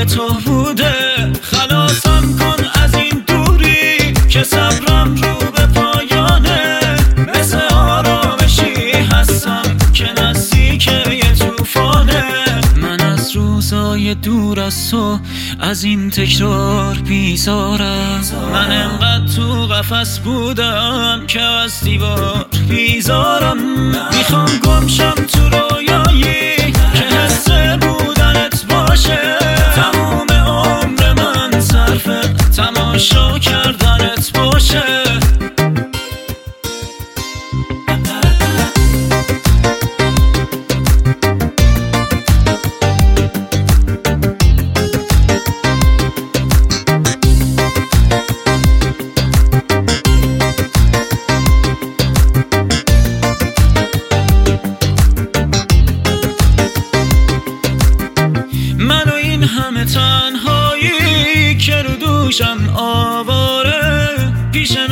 تو بوده. خلاصم کن از این دوری که صبرم رو به پایانه. مثل آرامشی هستم که نزدیک یه توفانه. من از روزای دور از تو، از این تکرار بیزارم. من انقدر تو قفس بودم که از دیوار بیزارم. میخوام گمشم تو رویایی که حس بودنت باشه. تموم عمر من صرف تماشا کردنت باشه. من و این همه تنهایی که رو دوشم آواره، پیش